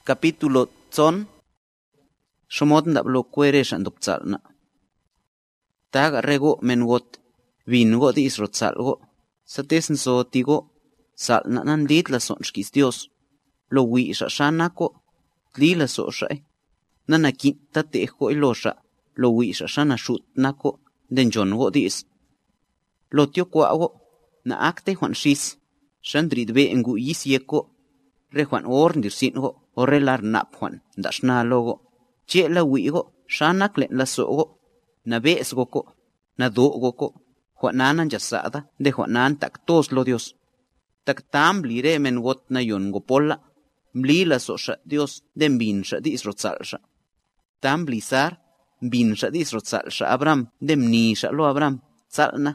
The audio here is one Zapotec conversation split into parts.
Capítulo 2. Shomot ndablo kwere shandop tsalna. Taga rego mengot vingo di isrot salgo. Sates nso tigo salna nandit la son shkis Dios. Lo wi sha shanako tli la so shay. Nanakin tatejo ilosha lo wi sha shana shut nako denjon go dis. Lo tio kwago na akte juan shis. Shandrid be engu yisieko. Re juan ndirsingo o relar nap juan dashna logo. Che la wigo shanak len la sogo. Na besgo ko. Na dogo ko. Juananan yasada de juanan tak tos lo Dios. Tak tam blire men got na yon gopola. Mli la sosha Dios den binsha di isrotsalsha. Tam blizar binsha di isrotsalsha Abram dem nisha lo Abram salna.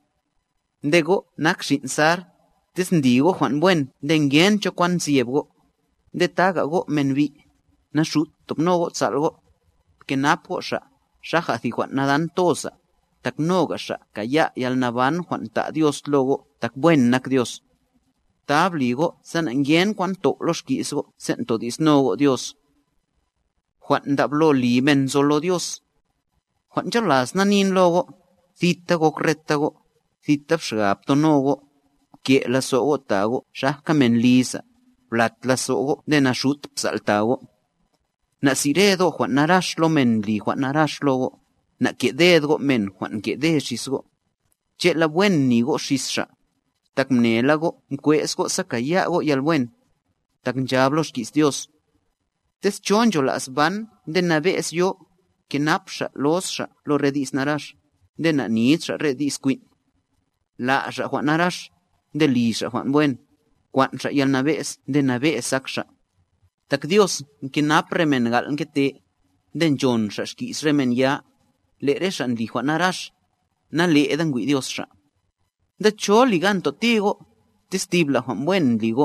Dego nak shinsar tisndigo juan buen den gen chokwan siebgo. De taga go menvi na shut topnogo salgo. Que napo sha shaja thi juan nadan tosa. Tak noga sha kaya yal naban juan ta Dios logo tak buen nak Dios. Tabligo san ngien kwan to los kisgo sen to disnogo Dios. Juan ndablo limen solo Dios. Juan chalas nanin logo thita go kretago thita pshgap to nogo ke la sogo tago shaka men lisa plat la sogo de na shut psaltago. Na siredo Juan narash lo men li Juan narash logo. Na ke dedo men Juan ke de shisgo. Che la buen nigo shisha. Tak mnelago mkuesgo sakayago yal buen. Tak njablos kis Dios. Tes chonjo las van de na ves yo que napsha losha lo redis narash. De na nitsha redis quin. La sha Juan narash de lisha Juan buen. Juan sha yal na ves saksha. Tak Dios que napremen gal que te den jon sha skis remen ya. Le reshan li Juan narash. Na le edan gui Dios sha. Da cho ligan totigo, testibla Juan buen ligo.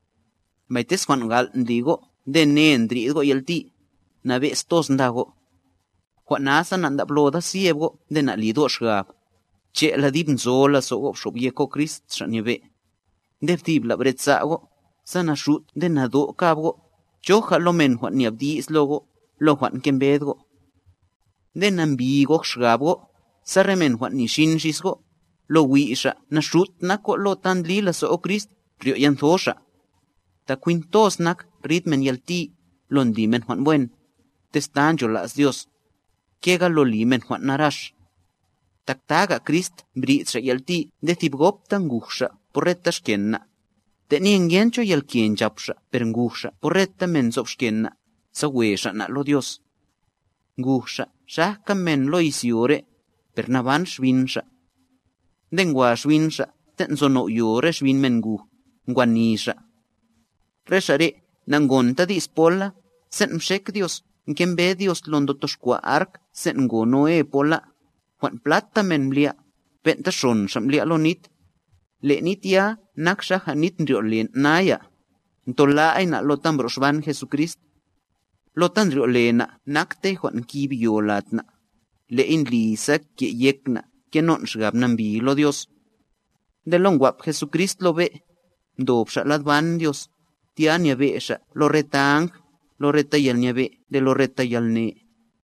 Maites Juan gal ligo, de nendrigo y el ti, na ves tos ndago. Juan nasa nanda bloda siego, de na lido shgab. Che la dib nzola sogo shobieko Christ shanyebe. De tibla bretzago, sana shut de na do kabgo. Choja lo men Juan ni abdis logo, lo Juan kembedgo. De nambigo shgabgo, saremen Juan ni shinshisgo. Lo wisha na shut nako lo tan lila so Christ rio yanthosha. Ta quintos nak ritmen yalti londimen Juan buen. Testanjo las Dios. Kega lo limen Juan narash. Taktaga Christ britsha yalti de tibgop tangusha porretta shkenna. Teni engencho yalkien japsha perngusha porretta menzopshkenna. Sa wesha na lo Dios. Ngusha shahka men lo isiore pernavan shvinsha. Dengwa shwinsha, tenzono yore shwin mengu, ngwanisha. Reshare, nangonta di ispola, sen mshek Dios, nkembe Dios londo toshkwa ark, sen ngono pola, Juan plata men mlia, penta shon shamlia lonit. Le nit ya, naksha hanit nrio len naya. Ntola ay na lotan broshvan Jesucrist. Lotan nrio lena, nakte Juan kibi yolatna. Le in lisa ke yekna. Que non shgab nambi lo Dios. De longwap Jesucrist lo ve. Dobsha ladvan Dios. Tia niabe sha lo retang. Lo reta yal niabe de lo reta yal ne.